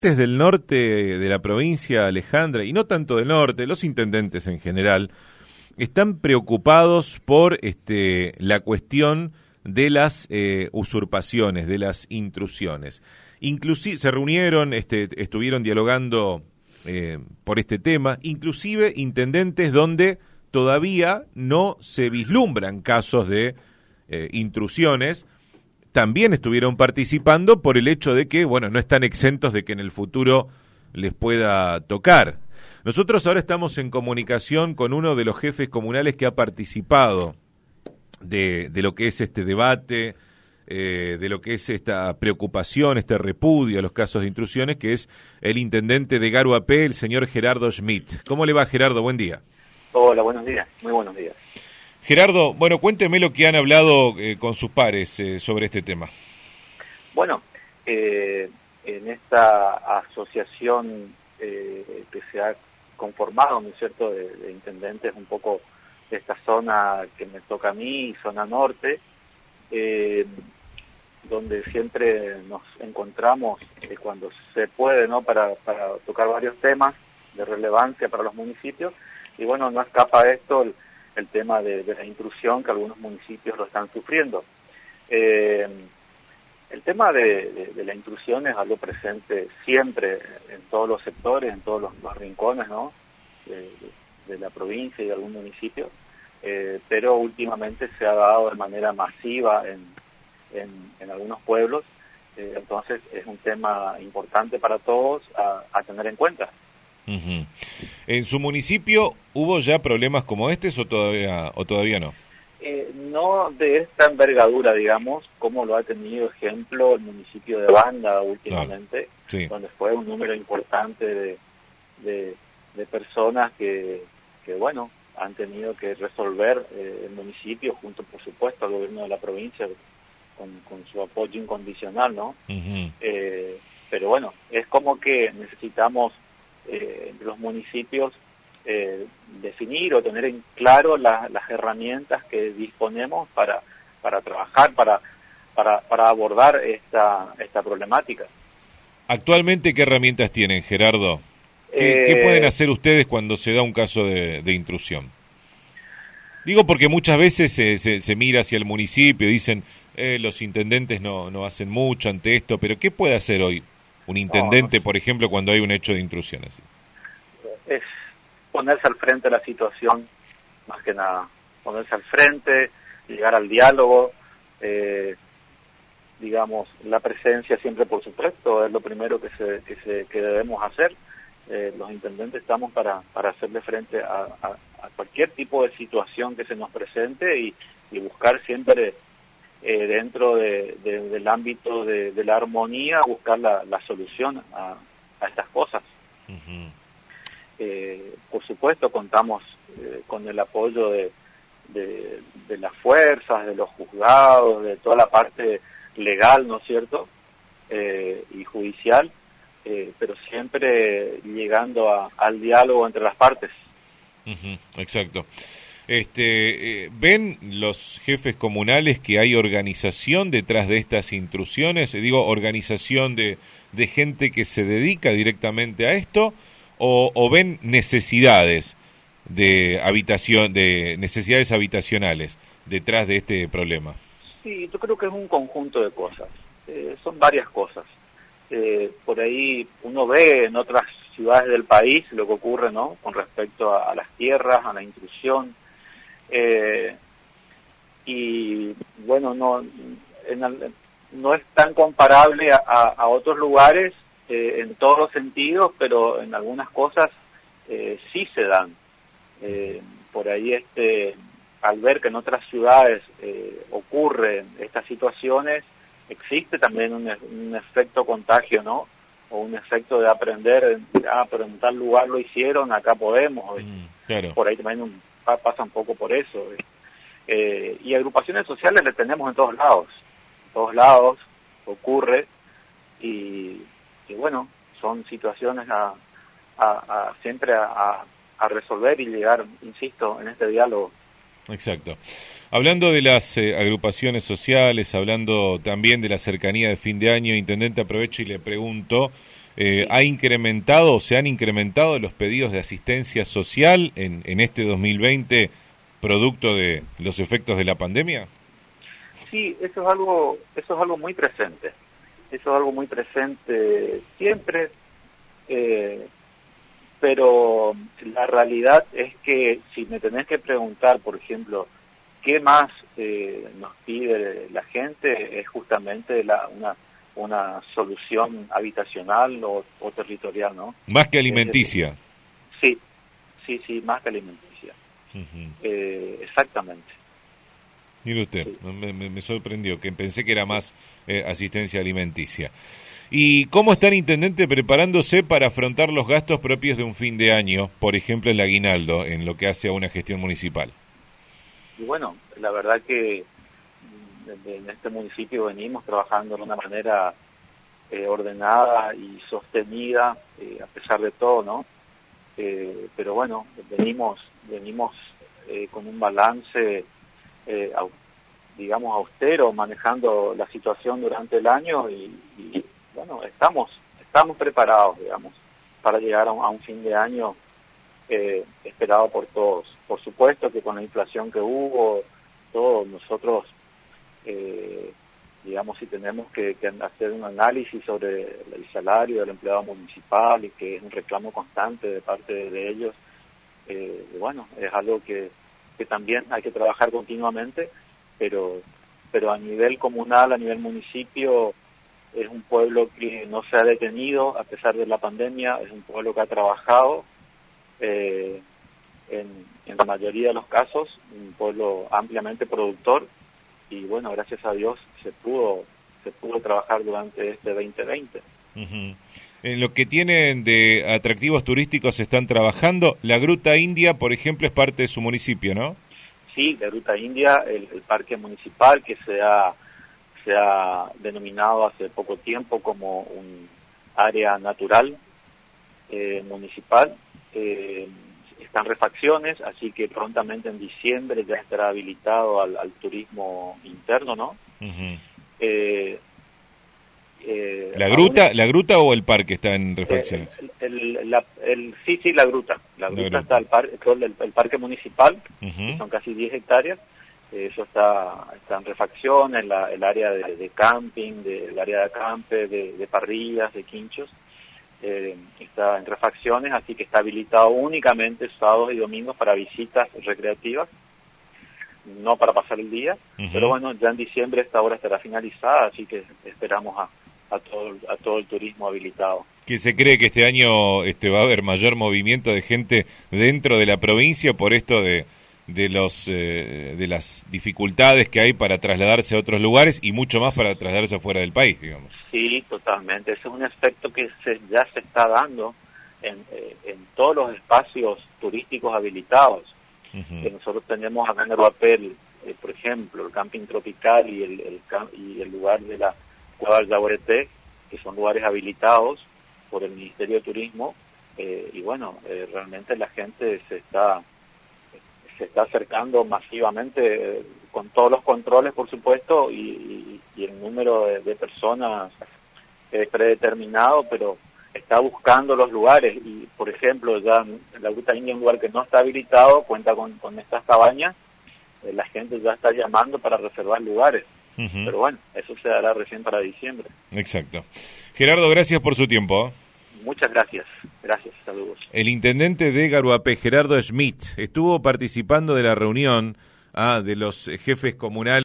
Del norte de la provincia, Alejandra, y no tanto del norte, los intendentes en general, están preocupados por la cuestión de las usurpaciones, de las intrusiones. Inclusive se reunieron, estuvieron dialogando por este tema, inclusive intendentes donde todavía no se vislumbran casos de intrusiones, también estuvieron participando por el hecho de que, bueno, no están exentos de que en el futuro les pueda tocar. Nosotros ahora estamos en comunicación con uno de los jefes comunales que ha participado de lo que es este debate, de lo que es esta preocupación, este repudio a los casos de intrusiones, que es el intendente de Garuapé, el señor Gerardo Schmidt. ¿Cómo le va, Gerardo? Buen día. Hola, buenos días, muy buenos días. Gerardo, bueno, cuénteme lo que han hablado con sus pares sobre este tema. Bueno, en esta asociación que se ha conformado, ¿no es cierto?, de intendentes un poco de esta zona que me toca a mí, zona norte, donde siempre nos encontramos cuando se puede, ¿no?, para tocar varios temas de relevancia para los municipios, y bueno, no escapa de esto el tema de la intrusión, que algunos municipios lo están sufriendo. El tema de la intrusión es algo presente siempre en todos los sectores, en todos los rincones, ¿no?, de la provincia y de algún municipio, pero últimamente se ha dado de manera masiva en algunos pueblos, entonces es un tema importante para todos a tener en cuenta. Uh-huh. ¿En su municipio hubo ya problemas como estos o todavía no? No de esta envergadura, digamos, como lo ha tenido ejemplo el municipio de Banda últimamente, claro, sí, donde fue un número importante de personas que bueno, han tenido que resolver el municipio junto, por supuesto, al gobierno de la provincia con su apoyo incondicional, ¿no? Uh-huh. Pero bueno, es como que necesitamos entre los municipios definir o tener en claro las herramientas que disponemos para trabajar, para abordar esta problemática. Actualmente, ¿qué herramientas tienen, Gerardo? ¿Qué pueden hacer ustedes cuando se da un caso de intrusión? Digo porque muchas veces se mira hacia el municipio y dicen los intendentes no hacen mucho ante esto, pero ¿qué puede hacer hoy un intendente, por ejemplo, cuando hay un hecho de intrusión así? Es ponerse al frente de la situación, más que nada. Ponerse al frente, llegar al diálogo, digamos, la presencia siempre, por supuesto, es lo primero que debemos hacer. Los intendentes estamos para hacerle frente a cualquier tipo de situación que se nos presente y buscar siempre dentro del ámbito de la armonía, buscar la solución a estas cosas. Uh-huh. Por supuesto contamos con el apoyo de las fuerzas, de los juzgados, de toda la parte legal, ¿no es cierto?, y judicial, pero siempre llegando al diálogo entre las partes. Uh-huh, exacto. ¿Ven los jefes comunales que hay organización detrás de estas intrusiones? Digo, organización de gente que se dedica directamente a esto, o ven necesidades de necesidades habitacionales detrás de este problema. Sí, yo creo que es un conjunto de cosas. Son varias cosas. Por ahí uno ve en otras ciudades del país lo que ocurre, ¿no?, con respecto a las tierras, a la intrusión. Y bueno, no es tan comparable a otros lugares en todos los sentidos, pero en algunas cosas sí se dan. Por ahí al ver que en otras ciudades ocurren estas situaciones, existe también un efecto contagio, ¿no?, o un efecto de aprender, pero en tal lugar lo hicieron, acá podemos. Claro. Por ahí también pasa un poco por eso. Y agrupaciones sociales le tenemos en todos lados ocurre, y bueno, son situaciones siempre a resolver y llegar, insisto, en este diálogo. Exacto. Hablando de las agrupaciones sociales, hablando también de la cercanía de fin de año, intendente, aprovecho y le pregunto ¿ha incrementado, se han incrementado los pedidos de asistencia social en este 2020 producto de los efectos de la pandemia? Sí, eso es algo muy presente. Eso es algo muy presente siempre, pero la realidad es que si me tenés que preguntar, por ejemplo, ¿qué más nos pide la gente? Es justamente una solución habitacional o territorial, ¿no? Más que alimenticia. Sí, más que alimenticia. Exactamente. Mire usted, Sí. me sorprendió, que pensé que era más asistencia alimenticia. ¿Y cómo está el intendente preparándose para afrontar los gastos propios de un fin de año, por ejemplo el aguinaldo, en lo que hace a una gestión municipal? Y bueno, la verdad que en este municipio venimos trabajando de una manera ordenada y sostenida, a pesar de todo, ¿no? Pero bueno, venimos con un balance, digamos, austero, manejando la situación durante el año y bueno, estamos preparados, digamos, para llegar a un fin de año esperado por todos. Por supuesto que con la inflación que hubo, todos nosotros, digamos, si tenemos que hacer un análisis sobre el salario del empleado municipal y que es un reclamo constante de parte de ellos, bueno, es algo que también hay que trabajar continuamente, pero a nivel comunal, a nivel municipio, es un pueblo que no se ha detenido a pesar de la pandemia, es un pueblo que ha trabajado, en la mayoría de los casos, un pueblo ampliamente productor, y bueno, gracias a Dios se pudo trabajar durante este 2020. Uh-huh. En lo que tienen de atractivos turísticos están trabajando. La Gruta India, por ejemplo, es parte de su municipio, ¿no? Sí, la Gruta India, el parque municipal que se ha denominado hace poco tiempo como un área natural municipal. Están refacciones, así que prontamente en diciembre ya estará habilitado al turismo interno, ¿no? Uh-huh. ¿La gruta o el parque está en refacciones? Sí, la gruta. La gruta está el parque municipal, uh-huh, que son casi 10 hectáreas. Eso está en refacción, el área de camping, el área de acampe, de parrillas, de quinchos. Está en refacciones, así que está habilitado únicamente sábados y domingos para visitas recreativas, no para pasar el día. uh-huh. Pero bueno, ya en diciembre esta obra estará finalizada, así que esperamos a todo el turismo habilitado. ¿Que se cree que este año va a haber mayor movimiento de gente dentro de la provincia por esto de las dificultades que hay para trasladarse a otros lugares y mucho más para trasladarse afuera del país, digamos? Sí, totalmente. Ese es un efecto que ya se está dando en todos los espacios turísticos habilitados. Uh-huh. Que nosotros tenemos acá en Uruapel, por ejemplo, el camping tropical y el lugar de la Cueva del Yaguareté, que son lugares habilitados por el Ministerio de Turismo, y bueno, realmente la gente se está acercando masivamente, con todos los controles, por supuesto, y el número de personas predeterminado, pero está buscando los lugares. Y, por ejemplo, ya en la Gruta India, un lugar que no está habilitado, cuenta con estas cabañas, la gente ya está llamando para reservar lugares. Uh-huh. Pero bueno, eso se dará recién para diciembre. Exacto. Gerardo, gracias por su tiempo. Muchas gracias. Gracias, saludos. El intendente de Garuapé, Gerardo Schmidt, estuvo participando de la reunión de los jefes comunales.